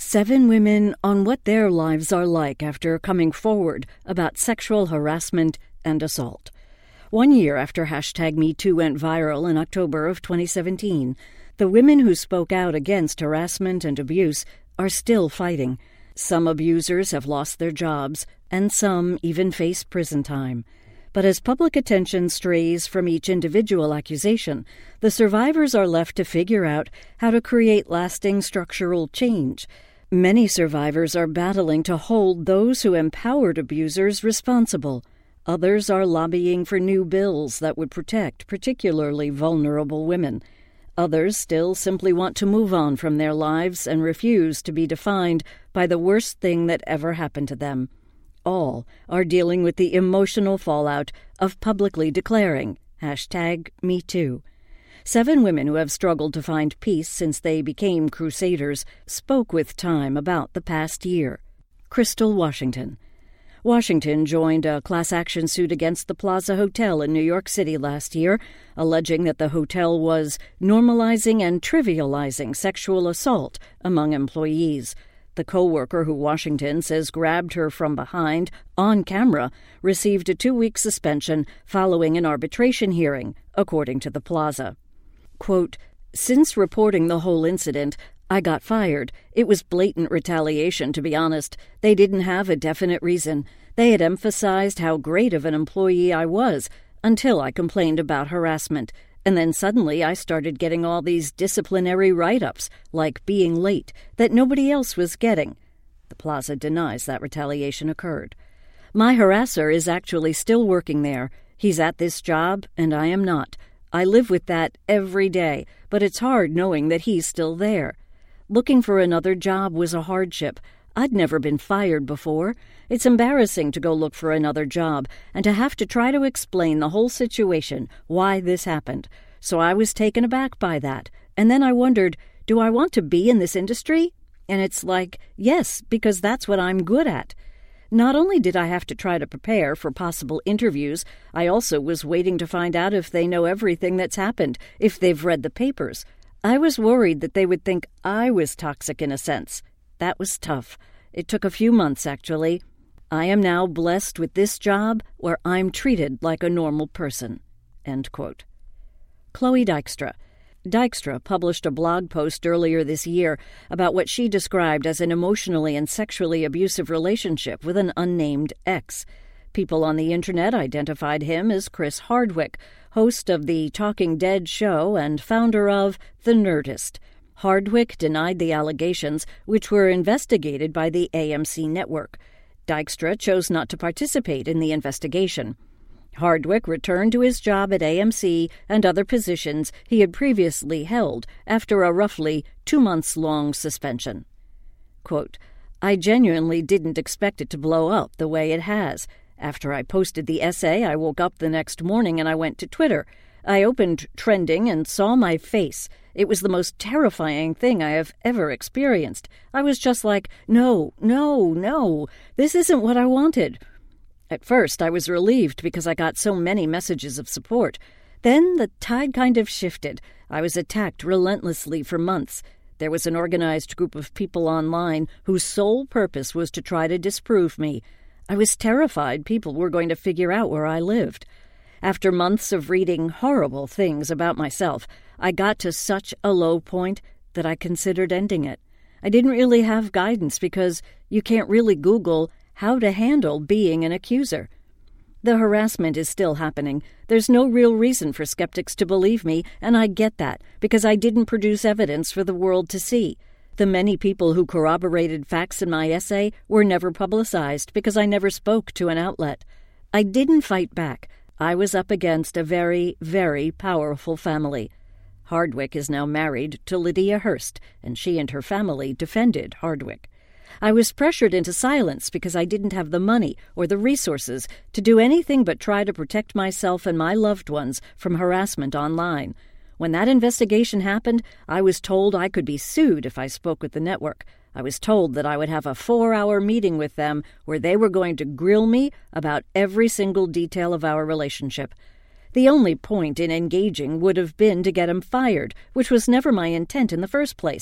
7 women on what their lives are like after coming forward about sexual harassment and assault. 1 year after #MeToo went viral in October of 2017, the women who spoke out against harassment and abuse are still fighting. Some abusers have lost their jobs, and some even face prison time. But as public attention strays from each individual accusation, the survivors are left to figure out how to create lasting structural change. Many survivors are battling to hold those who empowered abusers responsible. Others are lobbying for new bills that would protect particularly vulnerable women. Others still simply want to move on from their lives and refuse to be defined by the worst thing that ever happened to them. All are dealing with the emotional fallout of publicly declaring #MeToo. 7 women who have struggled to find peace since they became crusaders spoke with Time about the past year. Crystal Washington. Washington joined a class action suit against the Plaza Hotel in New York City last year, alleging that the hotel was normalizing and trivializing sexual assault among employees. The co-worker who Washington says grabbed her from behind on camera received a 2-week suspension following an arbitration hearing, according to the Plaza. Quote, "Since reporting the whole incident, I got fired. It was blatant retaliation, to be honest. They didn't have a definite reason. They had emphasized how great of an employee I was until I complained about harassment. And then suddenly I started getting all these disciplinary write-ups, like being late, that nobody else was getting." The Plaza denies that retaliation occurred. "My harasser is actually still working there. He's at this job, and I am not. I live with that every day, but it's hard knowing that he's still there. Looking for another job was a hardship. I'd never been fired before. It's embarrassing to go look for another job and to have to try to explain the whole situation, why this happened. So I was taken aback by that. And then I wondered, do I want to be in this industry? And it's like, yes, because that's what I'm good at. Not only did I have to try to prepare for possible interviews, I also was waiting to find out if they know everything that's happened, if they've read the papers. I was worried that they would think I was toxic in a sense. That was tough. It took a few months, actually. I am now blessed with this job where I'm treated like a normal person." End quote. Chloe Dykstra. Dykstra published a blog post earlier this year about what she described as an emotionally and sexually abusive relationship with an unnamed ex. People on the internet identified him as Chris Hardwick, host of the Talking Dead show and founder of The Nerdist. Hardwick denied the allegations, which were investigated by the AMC network. Dykstra chose not to participate in the investigation. Hardwick returned to his job at AMC and other positions he had previously held after a roughly 2-month-long suspension. Quote, "I genuinely didn't expect it to blow up the way it has. After I posted the essay, I woke up the next morning and I went to Twitter. I opened trending and saw my face. It was the most terrifying thing I have ever experienced. I was just like, no, this isn't what I wanted. At first, I was relieved because I got so many messages of support. Then the tide kind of shifted. I was attacked relentlessly for months. There was an organized group of people online whose sole purpose was to try to disprove me. I was terrified people were going to figure out where I lived. After months of reading horrible things about myself, I got to such a low point that I considered ending it. I didn't really have guidance because you can't really Google how to handle being an accuser. The harassment is still happening. There's no real reason for skeptics to believe me, and I get that, because I didn't produce evidence for the world to see. The many people who corroborated facts in my essay were never publicized because I never spoke to an outlet. I didn't fight back. I was up against a very, very powerful family. Hardwick is now married to Lydia Hearst, and she and her family defended Hardwick. I was pressured into silence because I didn't have the money or the resources to do anything but try to protect myself and my loved ones from harassment online. When that investigation happened, I was told I could be sued if I spoke with the network. I was told that I would have a 4-hour meeting with them where they were going to grill me about every single detail of our relationship. The only point in engaging would have been to get him fired, which was never my intent in the first place.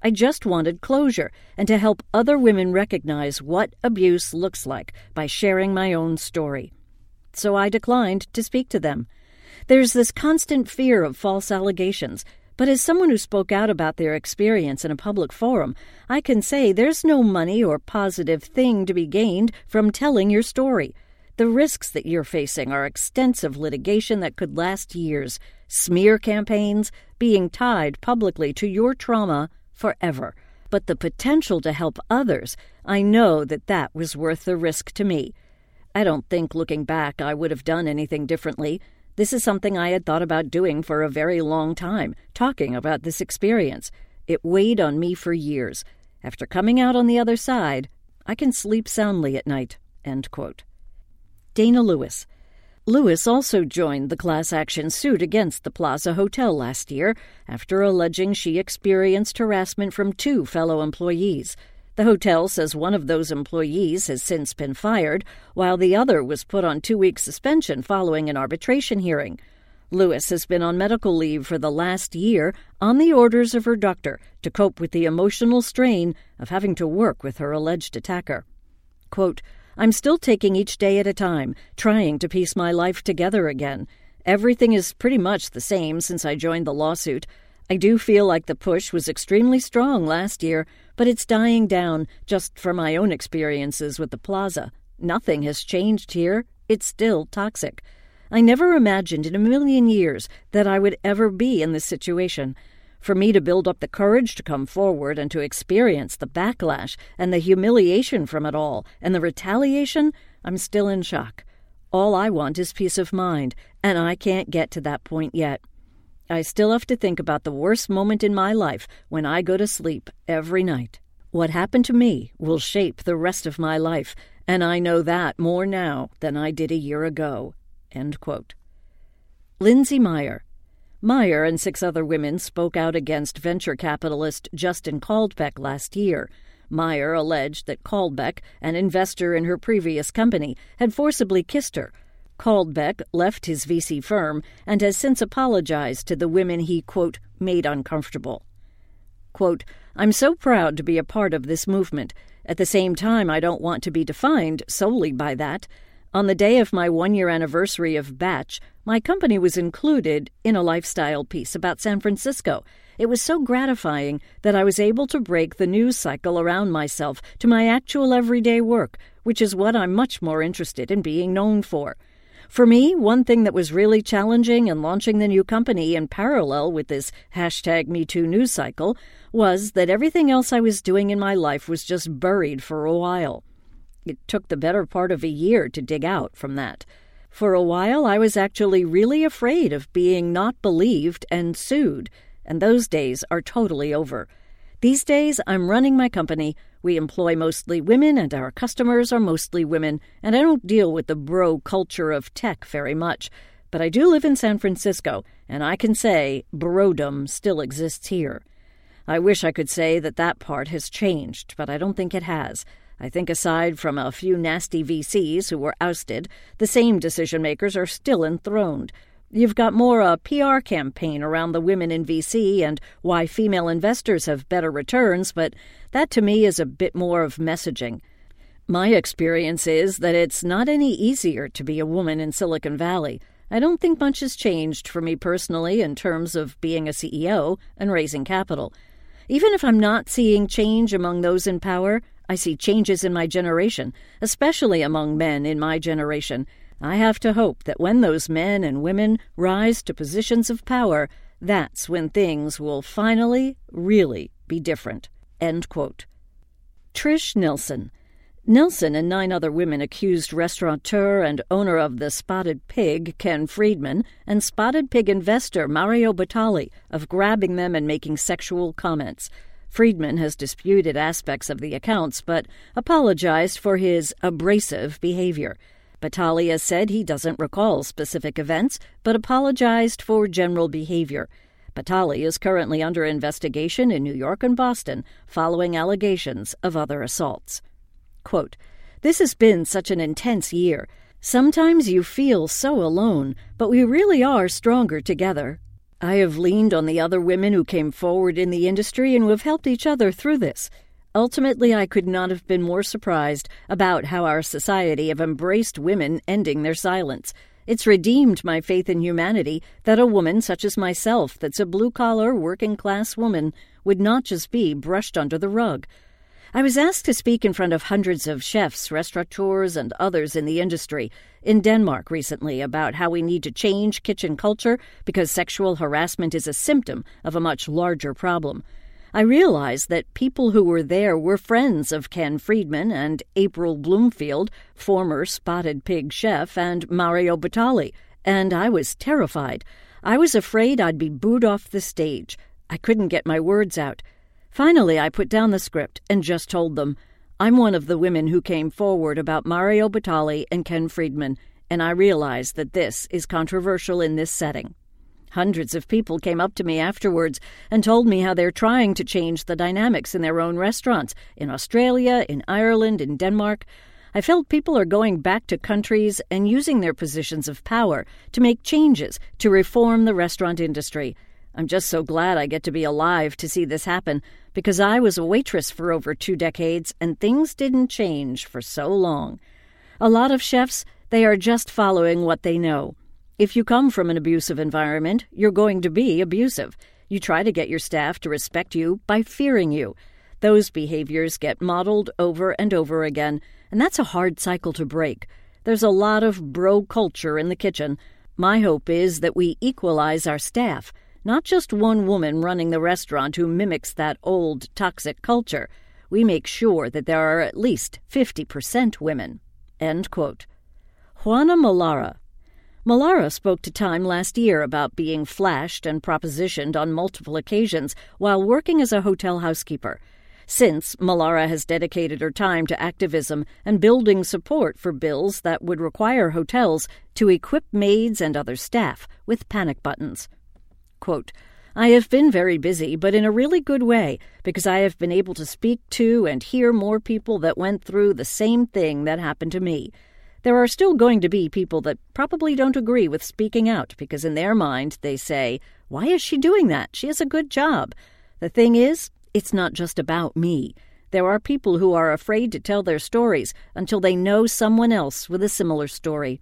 I just wanted closure and to help other women recognize what abuse looks like by sharing my own story. So I declined to speak to them. There's this constant fear of false allegations, but as someone who spoke out about their experience in a public forum, I can say there's no money or positive thing to be gained from telling your story. The risks that you're facing are extensive litigation that could last years, smear campaigns, being tied publicly to your trauma forever. But the potential to help others, I know that was worth the risk to me. I don't think, looking back, I would have done anything differently. This is something I had thought about doing for a very long time, talking about this experience. It weighed on me for years. After coming out on the other side, I can sleep soundly at night." End quote. Dana Lewis. Lewis also joined the class action suit against the Plaza Hotel last year after alleging she experienced harassment from 2 fellow employees. The hotel says one of those employees has since been fired, while the other was put on 2-week suspension following an arbitration hearing. Lewis has been on medical leave for the last year on the orders of her doctor to cope with the emotional strain of having to work with her alleged attacker. Quote, "I'm still taking each day at a time, trying to piece my life together again. Everything is pretty much the same since I joined the lawsuit. I do feel like the push was extremely strong last year, but it's dying down just from my own experiences with the Plaza. Nothing has changed here. It's still toxic. I never imagined in a million years that I would ever be in this situation. For me to build up the courage to come forward and to experience the backlash and the humiliation from it all and the retaliation, I'm still in shock. All I want is peace of mind, and I can't get to that point yet. I still have to think about the worst moment in my life when I go to sleep every night. What happened to me will shape the rest of my life, and I know that more now than I did a year ago." End quote. Lindsay Meyer. Meyer and 6 other women spoke out against venture capitalist Justin Caldbeck last year. Meyer alleged that Caldbeck, an investor in her previous company, had forcibly kissed her. Caldbeck left his VC firm and has since apologized to the women he, quote, made uncomfortable. Quote, "I'm so proud to be a part of this movement. At the same time, I don't want to be defined solely by that. On the day of my 1-year anniversary of Batch, my company was included in a lifestyle piece about San Francisco. It was so gratifying that I was able to break the news cycle around myself to my actual everyday work, which is what I'm much more interested in being known for. For me, one thing that was really challenging in launching the new company in parallel with this #MeToo news cycle was that everything else I was doing in my life was just buried for a while. It took the better part of a year to dig out from that. For a while, I was actually really afraid of being not believed and sued, and those days are totally over. These days, I'm running my company. We employ mostly women, and our customers are mostly women, and I don't deal with the bro culture of tech very much. But I do live in San Francisco, and I can say brodom still exists here. I wish I could say that part has changed, but I don't think it has. I think aside from a few nasty VCs who were ousted, the same decision-makers are still enthroned. You've got more a PR campaign around the women in VC and why female investors have better returns, but that to me is a bit more of messaging. My experience is that it's not any easier to be a woman in Silicon Valley. I don't think much has changed for me personally in terms of being a CEO and raising capital. Even if I'm not seeing change among those in power, I see changes in my generation, especially among men in my generation. I have to hope that when those men and women rise to positions of power, that's when things will finally, really be different." End quote. Trish Nelson. Nelson and 9 other women accused restaurateur and owner of the Spotted Pig, Ken Friedman, and Spotted Pig investor Mario Batali of grabbing them and making sexual comments. Friedman has disputed aspects of the accounts, but apologized for his abrasive behavior. Batali has said he doesn't recall specific events, but apologized for general behavior. Batali is currently under investigation in New York and Boston following allegations of other assaults. Quote, "This has been such an intense year. Sometimes you feel so alone, but we really are stronger together." I have leaned on the other women who came forward in the industry and who have helped each other through this. Ultimately, I could not have been more surprised about how our society have embraced women ending their silence. It's redeemed my faith in humanity that a woman such as myself, that's a blue-collar, working-class woman, would not just be brushed under the rug. I was asked to speak in front of hundreds of chefs, restaurateurs, and others in the industry in Denmark recently about how we need to change kitchen culture because sexual harassment is a symptom of a much larger problem. I realized that people who were there were friends of Ken Friedman and April Bloomfield, former Spotted Pig chef, and Mario Batali, and I was terrified. I was afraid I'd be booed off the stage. I couldn't get my words out. Finally, I put down the script and just told them, I'm one of the women who came forward about Mario Batali and Ken Friedman, and I realize that this is controversial in this setting. Hundreds of people came up to me afterwards and told me how they're trying to change the dynamics in their own restaurants, in Australia, in Ireland, in Denmark. I felt people are going back to countries and using their positions of power to make changes, to reform the restaurant industry. I'm just so glad I get to be alive to see this happen, because I was a waitress for over 2 decades and things didn't change for so long. A lot of chefs, they are just following what they know. If you come from an abusive environment, you're going to be abusive. You try to get your staff to respect you by fearing you. Those behaviors get modeled over and over again, and that's a hard cycle to break. There's a lot of bro culture in the kitchen. My hope is that we equalize our staff. Not just one woman running the restaurant who mimics that old, toxic culture. We make sure that there are at least 50% women." End quote. Juana Mallara. Mallara spoke to Time last year about being flashed and propositioned on multiple occasions while working as a hotel housekeeper. Since, Mallara has dedicated her time to activism and building support for bills that would require hotels to equip maids and other staff with panic buttons. Quote, "I have been very busy, but in a really good way, because I have been able to speak to and hear more people that went through the same thing that happened to me. There are still going to be people that probably don't agree with speaking out because in their mind they say, 'Why is she doing that? She has a good job.' The thing is, it's not just about me. There are people who are afraid to tell their stories until they know someone else with a similar story.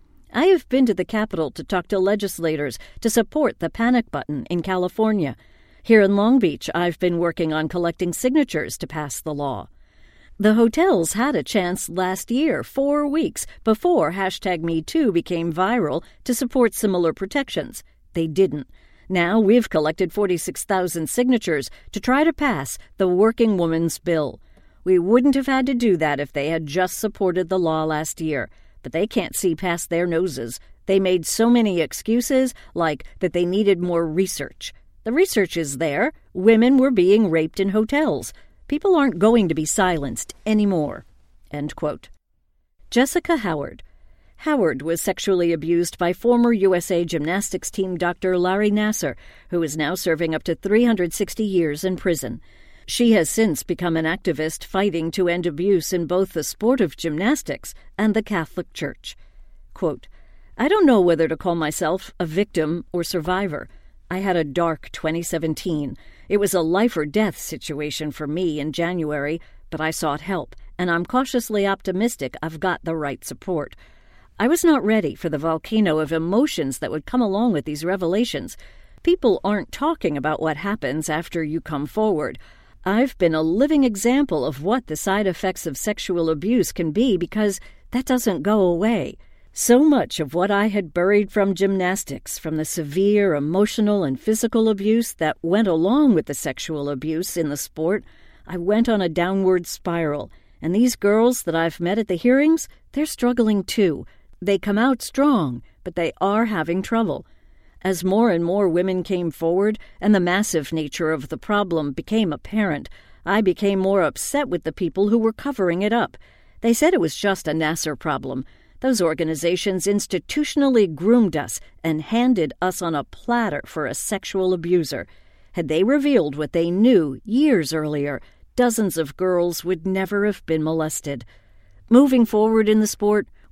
I have been to the Capitol to talk to legislators to support the panic button in California. Here in Long Beach, I've been working on collecting signatures to pass the law. The hotels had a chance last year, 4 weeks before #MeToo became viral, to support similar protections. They didn't. Now we've collected 46,000 signatures to try to pass the Working Woman's Bill. We wouldn't have had to do that if they had just supported the law last year. But they can't see past their noses. They made so many excuses, like that they needed more research. The research is there. Women were being raped in hotels. People aren't going to be silenced anymore." End quote. Jessica Howard. Howard was sexually abused by former USA gymnastics team Dr. Larry Nassar, who is now serving up to 360 years in prison. She has since become an activist fighting to end abuse in both the sport of gymnastics and the Catholic Church. Quote, "I don't know whether to call myself a victim or survivor. I had a dark 2017. It was a life-or-death situation for me in January, but I sought help, and I'm cautiously optimistic I've got the right support. I was not ready for the volcano of emotions that would come along with these revelations. People aren't talking about what happens after you come forward. I've been a living example of what the side effects of sexual abuse can be because that doesn't go away. So much of what I had buried from gymnastics, from the severe emotional and physical abuse that went along with the sexual abuse in the sport, I went on a downward spiral. And these girls that I've met at the hearings, they're struggling too. They come out strong, but they are having trouble. As more and more women came forward and the massive nature of the problem became apparent, I became more upset with the people who were covering it up. They said it was just a Nassar problem. Those organizations institutionally groomed us and handed us on a platter for a sexual abuser. Had they revealed what they knew years earlier, dozens of girls would never have been molested. Moving forward in the sport,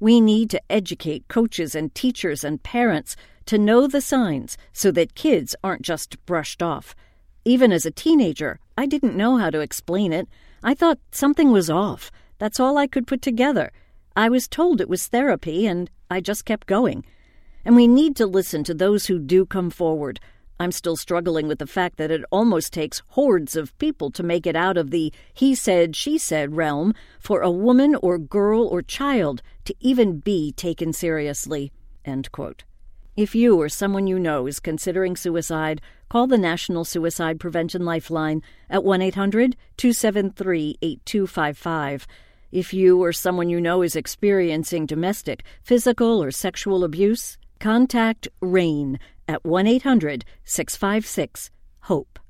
We need to educate coaches and teachers and parents to know the signs so that kids aren't just brushed off. Even as a teenager, I didn't know how to explain it. I thought something was off. That's all I could put together. I was told it was therapy, and I just kept going. And we need to listen to those who do come forward. I'm still struggling with the fact that it almost takes hordes of people to make it out of the he said, she said realm for a woman or girl or child to even be taken seriously." End quote. If you or someone you know is considering suicide, call the National Suicide Prevention Lifeline at 1-800-273-8255. If you or someone you know is experiencing domestic, physical, or sexual abuse, contact RAIN at 1-800-656-HOPE.